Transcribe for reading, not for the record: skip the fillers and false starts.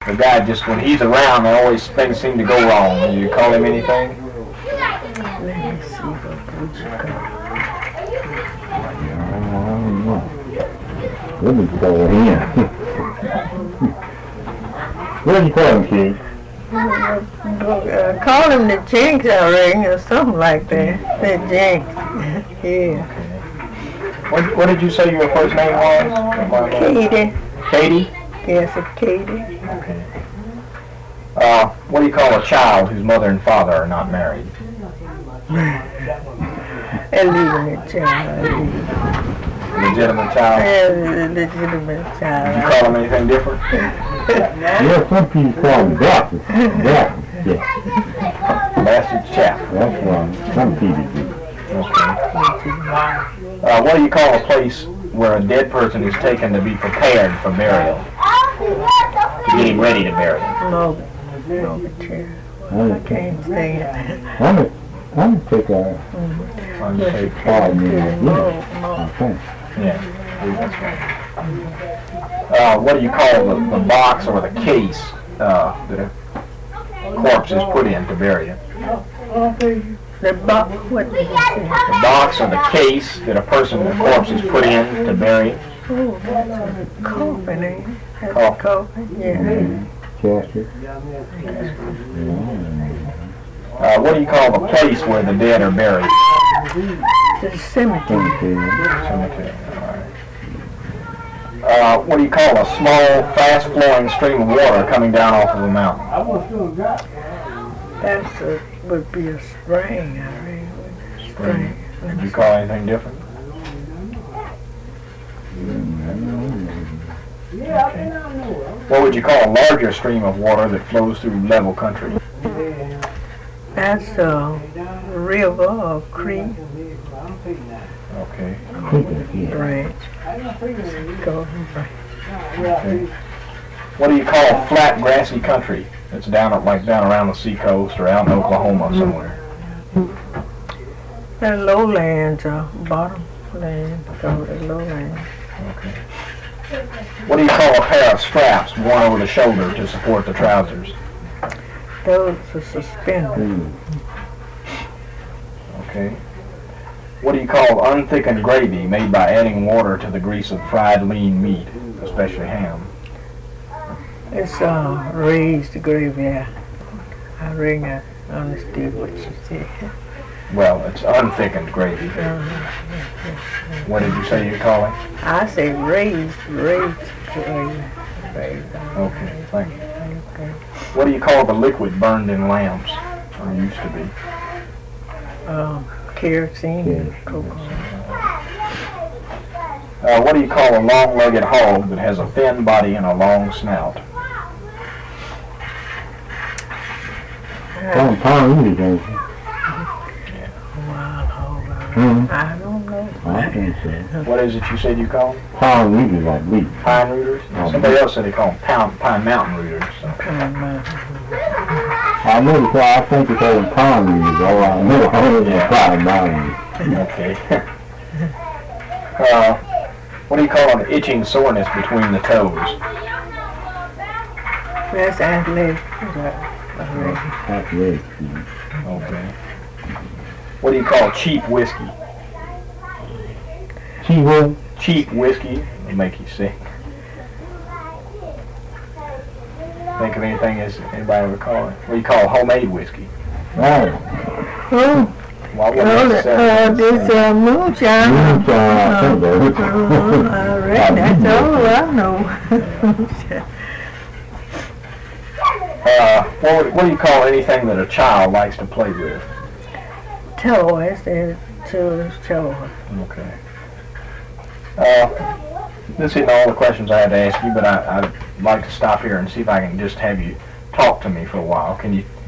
the guy just, when he's around, always things seem to go wrong. You call him anything? Let me see what would you call What did you call him? What did you call him, kid? call him the Jinx, I reckon, or something like that. The Jinx. Yeah. What did you say your first name was? Katie. Katie? Yes, a Katie. Okay. What do you call a child whose mother and father are not married? A legitimate child. Legitimate child? A legitimate child. Did you call them anything different? Yeah, some people call him Baptist. Baptist, yeah. Bastard chap. That's why some people do. Okay. What do you call a place where a dead person is taken to be prepared for burial? Getting ready to bury him. Morbid. I can't say it. I'm gonna take a hard minute. Okay. Yeah. What do you call the box or the case that a corpse is put in to bury it? The box, what did you say? The box or the case that a corpse is put in to bury it? Oh, that's a coffin, eh? That's a Coffin. coffin, yeah. Chester. What do you call the place where the dead are buried? The cemetery. Cemetery. What do you call a small, fast-flowing stream of water coming down off of a mountain? Would be a spring, I reckon. Spring. Did you call anything different? Okay. What would you call a larger stream of water that flows through level country? That's a river or creek. Okay. Branch. Golden branch. Okay. What do you call flat, grassy country that's down around the seacoast or out in Oklahoma somewhere? The lowlands or bottom land. Go to lowlands. Okay. What do you call a pair of straps worn over the shoulder to support the trousers? Those are suspenders. Okay. What do you call unthickened gravy made by adding water to the grease of fried lean meat, especially ham? It's raised gravy. I reckon I understood what you said. Well, it's unthickened gravy. What did you say you call it? I say raised gravy. Okay, thank you. What do you call the liquid burned in lamps, or used to be? Kerosene and cocoa. What do you call a long-legged hog that has a thin body and a long snout? Pound eaters, ain't you? Wild hog. I don't know. I think so. What is it you said you call them? Pound eaters like meat. Pine rooters? Somebody else said they call them pine mountain rooters. So. I know why I think they call them pound eaters. All I know is pine mountain. Okay. What do you call an itching soreness between the toes? That's athletic. Athletic. Okay. What do you call cheap whiskey? Cheap what? Cheap whiskey will make you sick. Think of anything as anybody ever call it? What do you call homemade whiskey? Right. Why wouldn't it say This moonshine. Moonshine. I read that's all I know. What do you call anything that a child likes to play with? Toys, they're children's toys. Okay. This isn't all the questions I had to ask you, but I'd like to stop here and see if I can just have you talk to me for a while. Can you